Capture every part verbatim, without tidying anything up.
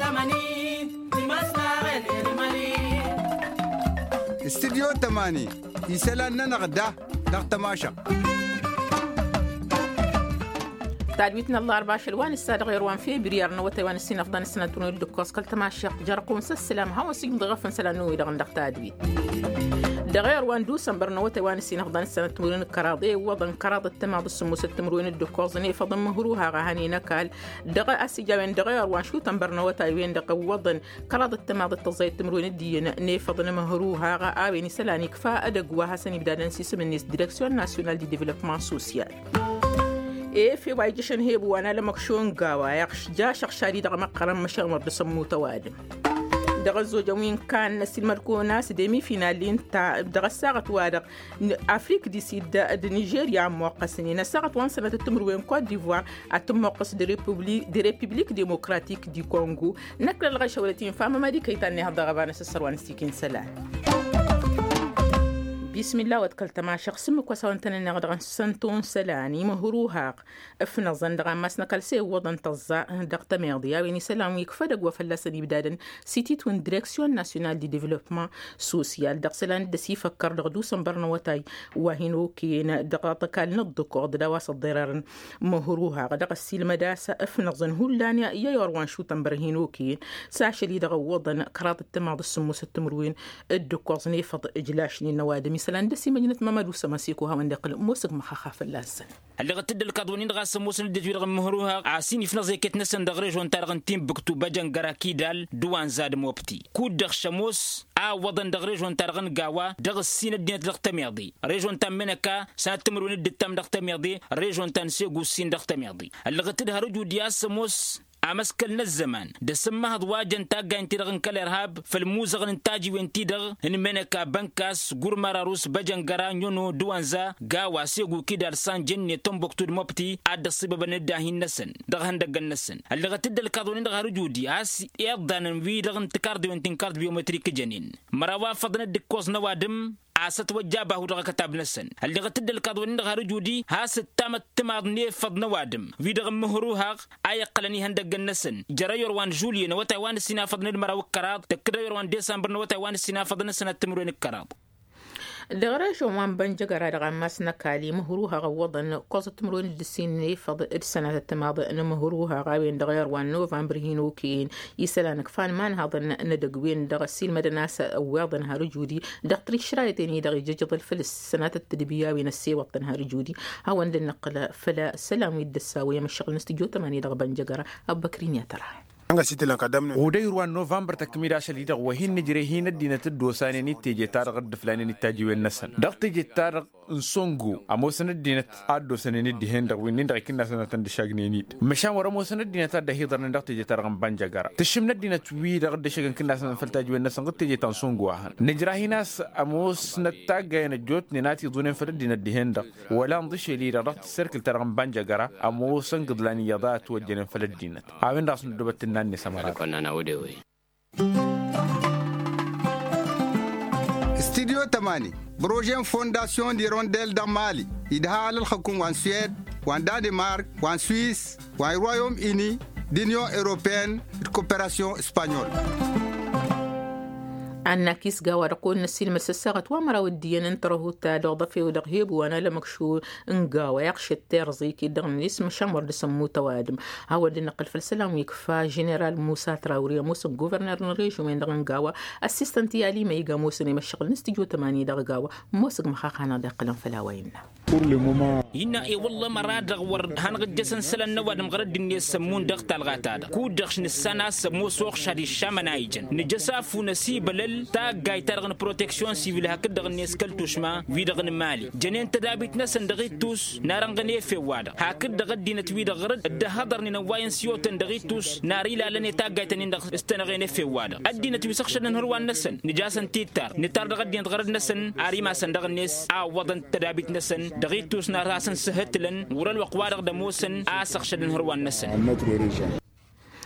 استديو تماني يسألنا نغدا دغ تماشا تعليتنا الله أربعة شلوان السادة غيروان في بريارنا وتوان السنة أفضل السنة تونو الدكوس كل تماشى جرقون السلام هوا سيجم ضغفن سلانو إذا غندق تادوي دغير وان دوسن برنا وتوان السنة أفضل السنة تونو الكراضي وضن كراض التماض السموس التمرين الدكوس ني فضل مهروها غهاني نكال دغ أسيجاوين دغير وان شو تنبرنا وتاوين دغ وضن كراض التماض التزاي التمرين الدين ني فضل مهروها غاوين سلاني كفاء دغوا حسن بدادن سيسم الناس ديريكسيون ناسيونال دي ديفلوبمون سوسيال إيه في وايجشن هي بوانا لمكشون قاوا يخش جا شخشاري دغ مقرم مشان مرد سمو توادم دغ الزوجوين كان نسيل مركونا سديمي فينالين تاع دغ الساعة وادغ أفريق دي سيد د نيجيريا موقسنين الساعة وان سنة التمروين كوت ديفوار أتم موقس دي ريبوبليك دي ريبوبليك ديمقراطيك دي كونغو نكل الغشولتين فاما مادي كيتاني هذا غبان سسروان سيكين سلام بسم الله وتكلت مع شخص مكوسا وانتنا نغدغن سنتون سلاني مهروها افنا زندغن مسنا كالسي وضن تزا دغت ميرديا ويني سلام يكفدق وفلسني بدادن سيتي تون ديريكسيون ناسيونال دي ديفلوبمون سوسيال دغ سلان دسي فكر دغ دوسن برنا وتاي وهينو كين دغ تكال ندكو ددا وسط ضرر مهروها دغ السيل مداس افنا زن هولانيا يا يوروان شو تنبرهينو كين ساشلي دغ وضن كرات التماض السموس التمروين الدكوزني فض اجلاشني النوادم مثلا دسي مدينة مامادو سماسيكو هاون دقل موسق مخاخا في اللاسن اللي غتد الكادونين غاس موسن دي تيغ مهروها عاسيني فنا زي كتنسن دغريج وان تارغن تيم بكتو باجان غراكي دال دوان زاد موبتي كود دغ شموس ا وضن دغريج وان تارغن غاوا دغ السين دينت دغ تميضي ريجون تام منكا سنه تمرون دتام دغ تميضي ريجون تنسيغو سين دغ تميضي اللي غتد هرجو دياس موس أمسكلنا الزمان دسمها ضواجن تاجا انترغن كالإرهاب فالموزغ نتاجي وانتيدغ إن منكا بنكاس غورمارا روس بجن غرانيونو دوانزا غاوا سيغو كيدار سان جني تومبوكتو المبتي عد الصبب نداهي النسن دغهن دغ النسن اللي غتد الكادونين دغ رجودي اس يضان في دغن تكارد وانتنكارد بيومتريك جنين مراوا فضنا دكوز نوادم عاست وجابه دغ كتاب نسن اللي غتد الكادونين دغ رجودي هاس تامت تماد نيف فض نوادم في دغ مهروها اي قلني هندق النسن جرايور وان جوليا وتاوان السنا فضن المراو الكراد تكرايور وان ديسمبر وتاوان السنا فضن سنه تمرين الكراد دغرا شومان بنجغرا دغ مسنا كالي مهروها غوضن قصه تمرون السين فض السنه التماضي ان مهروها غاوين دغير وان نوفمبر هينو كين يسلانك فان مان هذا ندغوين دغ السين مدناس اوضن هرجودي دغتري شرايتني دغ ججد الفلس سنه التدبيا وين السي وطن هرجودي هو عند النقله فلا سلام يد الساويه من شغل نستجو ثمانية دغ بنجغرا ابكرين يا ترى anga sitilan kadamne وديروان نوفمبر تكميل عشان يدغ وهين نجري هين الدينة الدوساني نتيجة تارغ الدفلاني نتاجي والنسن دغ تيجي تارغ نسونغو أموسن الدينة الدوساني ندي هين دغ وين ندغ كنا سنة تندشاغني نيد مشان ورا موسن الدينة ده هيدر ندغ تيجي تارغ بانجاغارا تشمنا الدينة وي دغ دشاغن كنا سنة فلتاجي والنسن قد تيجي تنسونغو أهان نجري ناس أموس نتاجا نجوت نناتي دونين فل الدينة دي هين دغ ولا نضيش لي دغ سيركل تارغ بانجاغارا أموسن قدلاني يضات وجنين فل الدينة عاون راس ندوبت الناني سمرات استديو تماني بروجين فونداسيون دي رونديل دا مالي يدها الحكومة وان سويد وان دانمارك وان سويس وان رويوم إني دينيون إيروبيان كوبيراسيون إسبانيول أنا كيس جوا رقون نسيل مسسقت ومرا وديا ننتره تادغ ضفي ودغيب وأنا لمكشو نجاوا يقش الترزي كي دغن اسم شمر دسمو توادم هو اللي نقل في السلام يكفى جنرال موسى تراوري موسى غوفرنر نريش وين دغن جاوا أسيستنتي علي ما يجا موسى نمشغل نستجو تماني دغ جاوا موسى مخاخنا دقلن فلاوين إنا إيه والله مرة دغور هنغ جسن سلن نواد مغرد الناس سمون دغ تلغاتاد كود دغش نسانا سمو سوق شادي الشام نايجن نجسافو نسيب لل تا جاي ترغن بروتكشن سيفيل هكذا دغ الناس كلتوش ما في دغن مالي جنين تدابيت نسن دغيتوس نارنغني في وادا هكذا دغ دينا توي دغرد ده هضرني نواين سيوتن دغيتوس ناري لا لني تا جاي تنين دغ استنغيني في وادا الدينا توي سخشن هروان نسن نجاسن تيتار نتار دغ دين دغرد نسن اري ما سن دغ الناس ا وضن تدابيت نسن دغيتوس ناراسن سهتلن ورا الوقوار دموسن اسخشن هروان نسن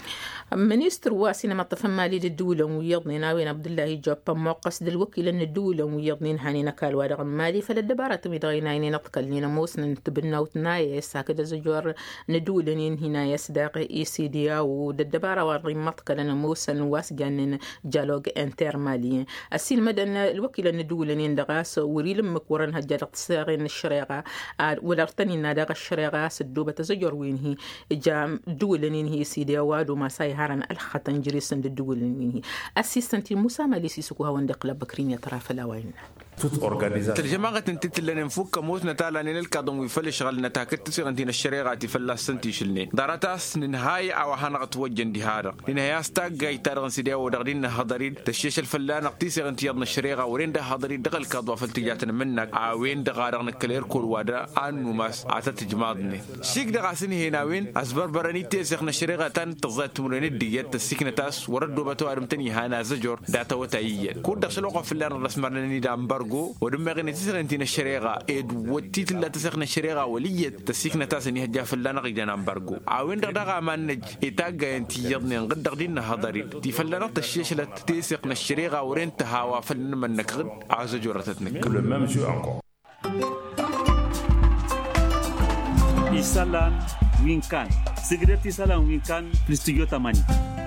منيستر واسينما الطفمالي للدولة ويضنين ناوين عبد الله جوب موقس دلوكي لأن الدولة ويضنين هاني نكال وادغ مالي فللدبارة تميدغينايني نطقل لنا موسنا نتبناو تنايا ساكد زجور ندولة نين هنا يسداقي اي سي دي ودالدبارة وارغي مطقل لنا موسن واسقان جالوغ انتر مالي السيل مدن الوكي لأن الدولة نين دغاس وريلم مكورن هجال اقتصاغين الشريغة ولارتني ناداغ الشريغة سدوبة زجور وين هي جام دولة نين هي سي دي وادو ما ساي هارن الخطن جريسن الدول الميني أسيستنتي موسى ماليسي سكوها وندقل بكرين يطرف الأوين الجماعة تنتت لنا نفك موت نتالا نين الكادون ويفل شغل نتاكت تصير عندنا الشريعة تفلا سنتي شلني دارتاس نهاية أو هنا توجن دي هذا نهاية استاج جاي تارغن سيديا ودارين هضرين تشيش الفلان قتيسي عندي يضن الشريعة ورين ده هضرين دقل كادوا فلتجاتنا منك عوين دغارن كلير كل وادا أنو ماس عتت جماعني شيك دغاسني هنا وين أسبر براني تيسخن الشريعة تان تزات مرين الديات تسكن تاس وردوا بتو أرمتني هنا زجور داتا وتأيي كود دخلوا قفلان الرسمنا ندام برغو ودمغني تسخنتين الشريعة إد وتيت لا تسخن الشريعة ولية تسكن تاس إنها جافلنا قيدنا برغو عوين دغا مانج إتاجا أنتي يضني قد دغدينا هضري تفلنا تشيش لا تسخن الشريعة ورين تهاوا فلنا من نكغد عزجورتنا كل ما مشو أنكو Isalan Winkan Secret Isalan Winkan Studio Tamani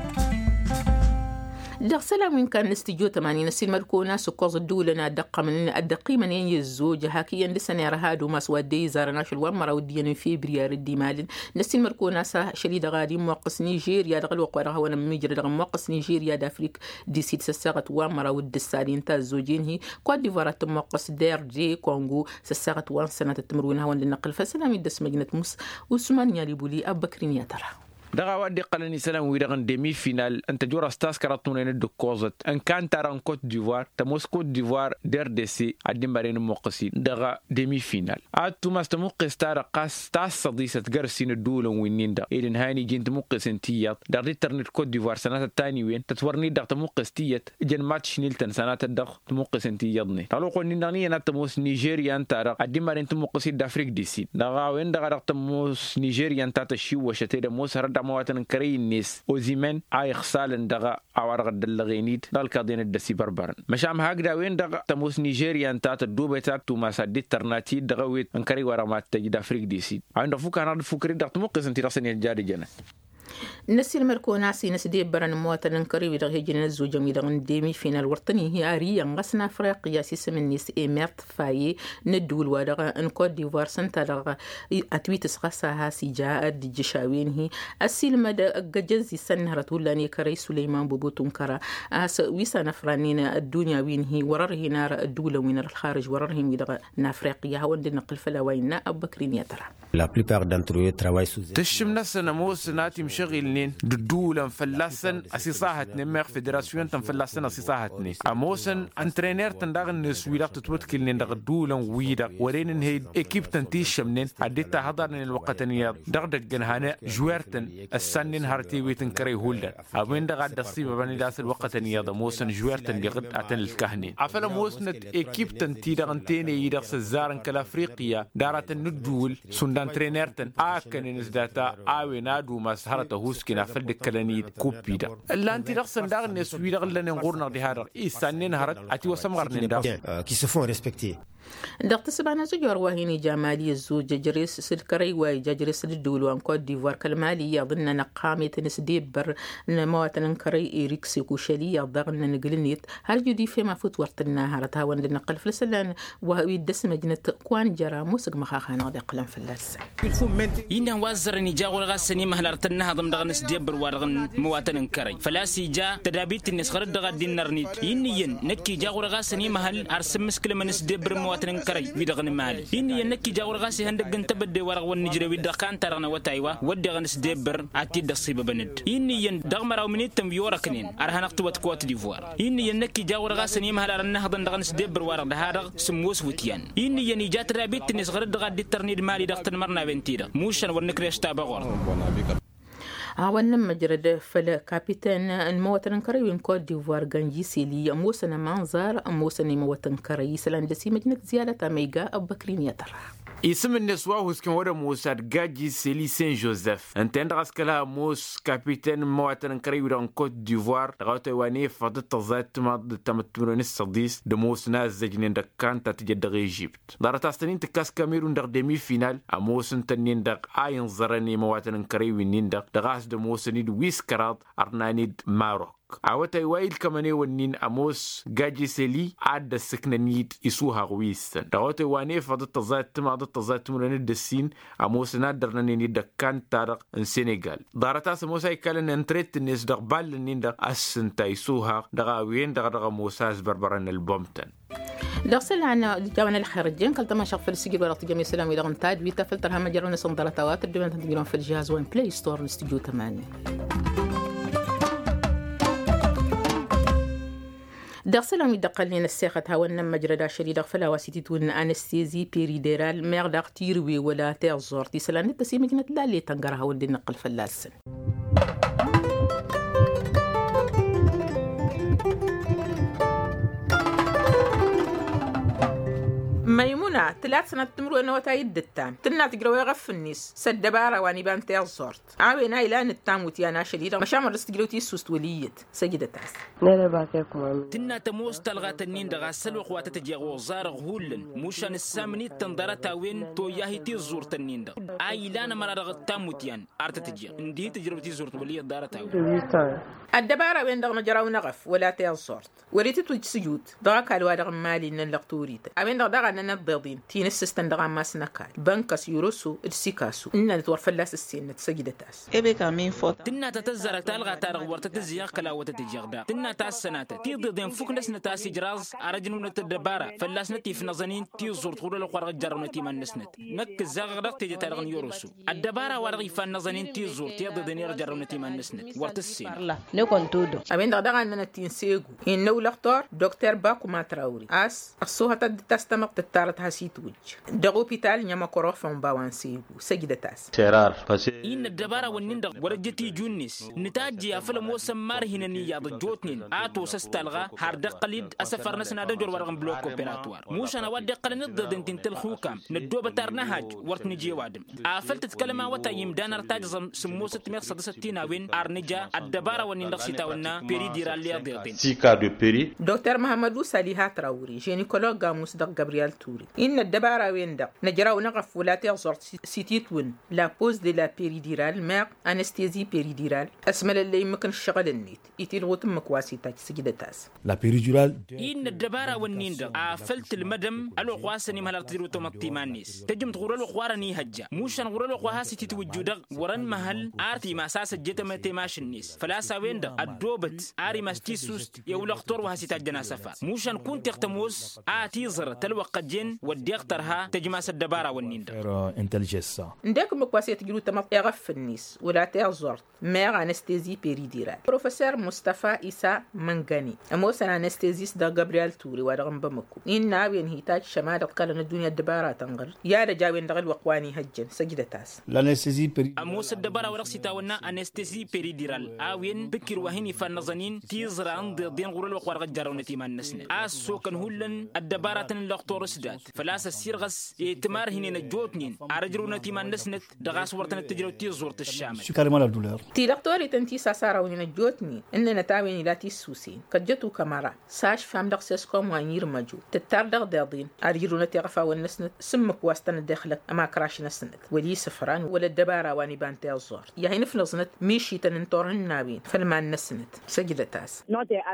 دق سلام وين كان استجو تمانين السين مركونا سكوز الدولة دقة من الدقي من ينجزوج هاكيا لسنة رهادو ما سوى دي زارناش الورمرة وديان في بريار الديمال نسين مركونا سا شريد غادي موقس نيجيريا دغل وقرها وانا ميجر دغ موقس نيجيريا دافريك دي سيد سساغت ورمرة ودسالين تا زوجين هي كواد ديفوار موقس دير دي كونغو سساغت وان سنة تمرونها وان لنقل فسلام يدس مجنة موس وسمان يالي بولي أبكرين يا ترى دغا ودي قلني سلام ويدغن ديمي فينال انت جورا ستاس كراتون ند كوزت ان كان تاران كوت ديفوار تموس كوت ديفوار دير دي سي ادي مارين موقسي دغا ديمي فينال اتو ماست موقس تار قاس تاس صديسه غرسين الدول وينيندا ايدن هاني جنت موقس انتيات دغ انترنت كوت ديفوار سنه الثاني وين تتورني دغ موقس تيت جن ماتش نيلتن سنه الدغ موقس انتيادني طالو قني ناني انا تموس نيجيريا انت ادي مارين موقسي دافريك دي سي دغا وين دغ تموس نيجيريا انت تشي وشتي موس مواتن كري الناس وزيمن اي خسال دغا اوارغ دلغينيت دالكادين الدسي بربرن مشام هاغدا وين دغا تموس نيجيريا انت تدوبه تاكتو ما سدي ترناتي دغويت انكري ورا ما تجد افريك دي سي عند فوك انا فكري دغ تمقس انت راسني الجاري جنه نسي المركونة سي نسدي بران مواطن كريم يدغ هيجن الزوج يدغ ديمي فينا الوطني هي اريا غسنا افريقيا سيسم الناس ايمرت فاي ندول ودغ ان كوت ديفوار سنتا دغ اتويت سخسها سيجا دجشاوين هي السيل مدى جزي سنهرت ولاني كري سليمان بوبوتون كرا اس ويسا نفرانين الدنيا وين هي ورر هنا الدوله وين الخارج وررهم يدغ نافريقيا هو نقل فلا وين ابكرين يا ترى لا plupart d'entre eux travaillent sous تشم نسنا موس ناتي مشغلين دولة فلاسن أسيصاهتني مير فيدراسيون تنفلاسن أسيصاهتني أموسن أنترينير تندغن نسويلا تتوتكلين دغ دولة ويدا ورين هي إكيب تنتيش شمنين عديتا هضرن الوقتنيات دغ دغن هانا جويرتن السنين هارتي ويتن كري هولدن أبين دغ دصيبة بني داس الوقتنيات موسن جويرتن لغد أتن الكهنين أفلا موسنت إكيب تنتي دغن تيني يدغ سزارن كالافريقيا دارتن ندول سندان ترينيرتن آكن نزداتا آوي نادو مسهرة هوسكنا فلد كلانيد كوبيدا اللانتي رقصن داغ نسوي داغ لنا نغورنا دي هذا إيسانين هرت أتي وسمغرنين داغ qui se font respecter. دقت سبعنا زجور وهيني جمالي الزوج جريس سلكري واي جريس الدول وان كوت ديفوار كالمالي يظن نقامي تنسديب بر نمواتن كري إيريكسي كوشالي يضغن نقلنيت هل جدي فيما فوت ورتنا هرتها وان لنقل فلسلان وهوي الدس مجنة كوان جرا موسق مخاخانا دقلن فلس إنه وزرني جاغور غاسني مهلرتنا هضم دغن نسديب بر وارغن مواتن كري فلاسي جا تدابيت الناس غرد دغ دين نرنيت ينين نكي جاغور غاسني مهل أرسم مسكل من نسديب بر مواتن كري ويدغن مالي إني ينكي جاور غاسي هندق جنت بدي ورق والنجري ويدغ كان ترنا وتايوا ودغ نسدبر عتي دصيب بند إني ين دغمر أو منيت تم بيوركنين أرهنق توت كوت ديفوار إني ينكي جاور غاسي نيم هلا رنه هذا دغ نسدبر ورق ده هذا سموس وتيان إني ين جات رابط الناس غرد دغ دي ترنيد مالي دغتن مرنا بنتيرا موشن ونكريش تابغور عوان مجرد فلا كابيتان الموطن كريم كوت ديفوار غانجي سيلي موسنا منظر موسنا موطن كري سلان دسي مجنة زيادة ميغا أبكرين يترى اسم النسوة هو سكن ورا موسى جاجي سيلي سين جوزيف انت عندك اسكلا موس كابيتان مواتن كريوران كوت ديفوار غاوتي واني فضت تزات ما تمتمرن السديس دموس ناس زجنين دكان تتجد ايجيبت دارت استنين تكاس كاميرون دغ ديمي فينال اموس تنين دغ اين زرني مواتن كريوين دغ دغاس دموس نيد ويسكرات ارنانيد ماروك عوتي وايل كماني ونين اموس جاجي سيلي عاد السكنانيد يسوها غويستن دغوتي واني فضت تزات ما ضد تزات مرن الدسين اموس نادر نني دكان تارق السنغال دارتا سموسا يكالن انتريت الناس دغ بال نين دغ اسن تايسوها دغاوين دغ دغ موساس بربرن البومتن لغسل عنا جوانا الخارجين كل تما شغل في السجل ولا تجمع سلام إلى غنتاد ويتا فلتر هم جرون صندرة تواتر دون تنتقلون في الجهاز وين بلاي ستور الاستوديو ثمانية دغسلهم يدقلين الساخة هاونا مجردا شريدا فلا واسيتون انستيزي بيريديرال ميغداق تيروي ولا تيغزور تيسلان التسيمة جنت لا اللي تنقرها ولدي نقل فلاسن ميمونة ثلاث سنة تمرو أنا وتايد التام تنا تقرأ يغف الناس سد بارا واني بان تيال صورت عاوينا إلى أن التام وتيانا شديدة مشامر استقلوتي السوست وليت سجدة تاس لا باكيكم تنا تموس تلغى تنين دغا سلوق واتتجي غوزار غهولن موشان السامني تندرة تاوين تو ياهي تي زور تنين دغ آي لانا مرارغ التام وتيان أرتتجي اندي تجربتي زورت وليت دارة تاوين الدبارة وين دغ مجراو نغف ولا تيال صورت وريتت وجسجود دغا كالوا دغ مالي نلقتوريت أبين دغ دغ ننضضين تين السيستم دغا ما سنكال بنكس يوروسو السيكاسو إن نتور فلاس السين تسجد تاس إبي كامين فوت تنا تتزرع تلغى تارغ ورتتزيق كلا وتتجيغدا تنا تاس سنات تيضدين فوق نسنا تاسي جراز أرجنو نتدبارة فلاس نتي في نظنين تي زور تقول لك ورق جرو نتي من نسنت نك زغرق تيجي تارغ يوروسو الدبارة ورق فان نظنين تي زور تيضدين يرجرو نتي من نسنت ورت السين نكون تودو أبين دغ دغا ننا تنسيغو إن نو لختار دكتور باكو ما تراوري أس الصوها تد تستمق تتارت هاسيت وج دغو بيتال نيما كروفون باوانسيغو سجد تاس شرار إن الدبارة والنندق ورجتي جونيس نتاجي أفلم وسمار هنا نياد جوتنين آتو سستلغا هارد قليد أسفر نسنا دجور ورغم بلوك كوبيراتوار موش أنا ودي قل نضد انتين تلخوكام ندو بتارنا هاج ورتني جي وادم آفلت تتكلم وتا يمدان ارتاج سمو ستمية صد ستين وين أرنجا الدبارة والنندق سيتاونا بيري ديراليا ديردين سيكا دو بيري دكتور محمد ساليها تراوري جينيكولوج غاموس دق جابرييل توري إن الدبارة وين دق نجراو نغف ولا تيغزور سيتيتون لا بوز دي لا بيريديرال ماق انستيزي بيريديرال اسمل اللي يمكن الشغل النيت يتيلغو تمك واسيتاك سجد تاس La péridurale. إن الدبارة والنيندق آفلت المدم ألو قواسني مهلا تديرو تمطي مانيس تجم تغرلو قوارني هجا موشان غرلو قواسي تتوجودق ورن مهل آرتي ما ساسة جتما تماش النيس فلا ساوين دق الدوبت آري ماستيسوست يولغتور وهاسيتا جناسفا موشان كون تختموس آتي زر تلوق جن وديقترها تجماس الدبارة والنيندق Intelligence. نداك مكواسي تجلو تمط يغف النيس ولا تيغزورت ماغ انستيزي بيريديرال بروفيسور مصطفى إيسا منغاني أموسن انستيزيس دا جابرييل توري ورغم بمكو إن ناوين هيتاج شمال قلن الدنيا الدبارة تنغر يا رجاوين دغل وقواني هجن سجد تاس L'anesthésie péridurale. أموس الدبارة ورقسي تاونا أنستيزي بيريديرال آوين بكر وهني فالنظنين تيزران ضدين غرل وقوار جارو نتيمان نسنة آسو كان هولن الدبارة تنلقطور سدات فلاس السيرغس يتمار هني نجوتنين أرجرو نتيمان نسنة دغاس ورتن التجرو تيزورت الشامل Je suis carrément la douleur. تي دكتوري تنتي ساسارا ونين جوتني إن نتاوين لا تيسوسين كجتو كامارا ساش فام دغسسكم وانير ماجو تتار دغ داضين أرجرو نتي غفا والنسنة سمك واستن الداخلك أما كراش نسنة ولي سفران ولا الدبارة واني بانتي الزور يهي نفلزنت ميشي تننطورن ناوين فالمان نسنت سجد تاس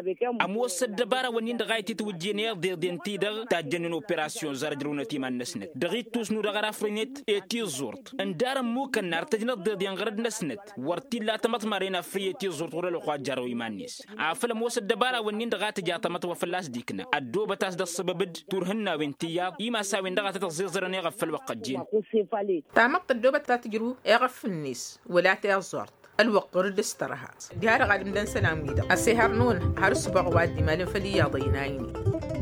أموس الدبارة ونين دغاي تتوجينير دير دين تيدر تاجنن اوبيراسيون زارجرو نتيمان نسنت دغي توسنو دغرا فرينيت ايتي زورت اندار مو كان نار تجنت دير دين غرد نسنت ورتي لا تمت مارينا فريتي زورت ولا لو جارو يمانيس عفل موس الدبارة ونين دغا تجا تمت وفلاس ديكنا الدو بتاس د السبب تورهنا وينتيا يما ساوين دغا تتزيزرني غفل وقجين تامق الدوبة تاتجرو اغف النيس ولا تيزورت الوقت رد استرها ديار غالب دان سلام ويدا السهر نون هرس بغواد دي مالن فلي يضينايني